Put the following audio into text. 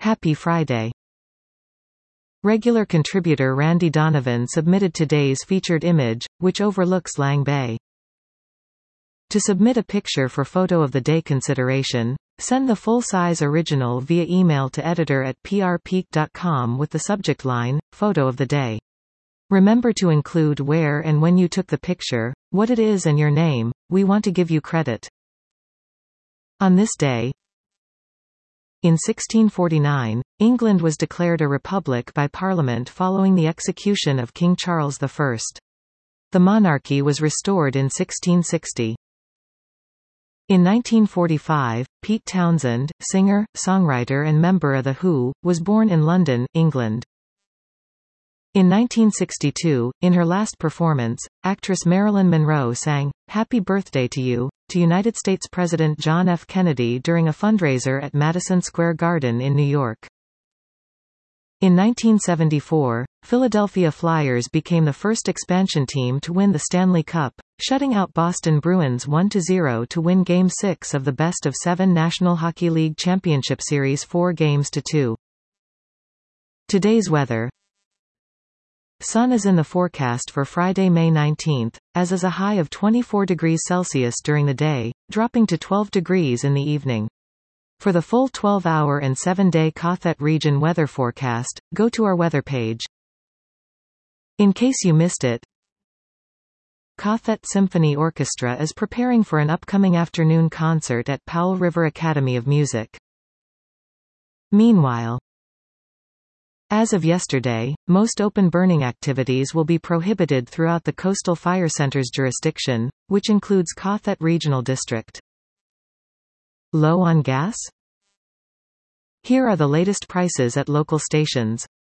Happy Friday. Regular contributor Randy Donovan submitted today's featured image, which overlooks Lang Bay. To submit a picture for Photo of the Day consideration, send the full-size original via email to editor@prpeak.com with the subject line, Photo of the Day. Remember to include where and when you took the picture, what it is and your name. We want to give you credit. On this day, in 1649, England was declared a republic by Parliament following the execution of King Charles I. The monarchy was restored in 1660. In 1945, Pete Townsend, singer, songwriter and member of The Who, was born in London, England. In 1962, in her last performance, actress Marilyn Monroe sang, "Happy Birthday to You," to United States President John F. Kennedy during a fundraiser at Madison Square Garden in New York. In 1974, Philadelphia Flyers became the first expansion team to win the Stanley Cup, shutting out Boston Bruins 1-0 to win Game 6 of the best-of-7 National Hockey League Championship Series 4-2. Today's weather. Sun is in the forecast for Friday, May 19, as is a high of 24 degrees Celsius during the day, dropping to 12 degrees in the evening. For the full 12-hour and 7-day Cothet region weather forecast, go to our weather page. In case you missed it, Cothet Symphony Orchestra is preparing for an upcoming afternoon concert at Powell River Academy of Music. Meanwhile, as of yesterday, most open burning activities will be prohibited throughout the Coastal Fire Center's jurisdiction, which includes Cothet Regional District. Low on gas? Here are the latest prices at local stations.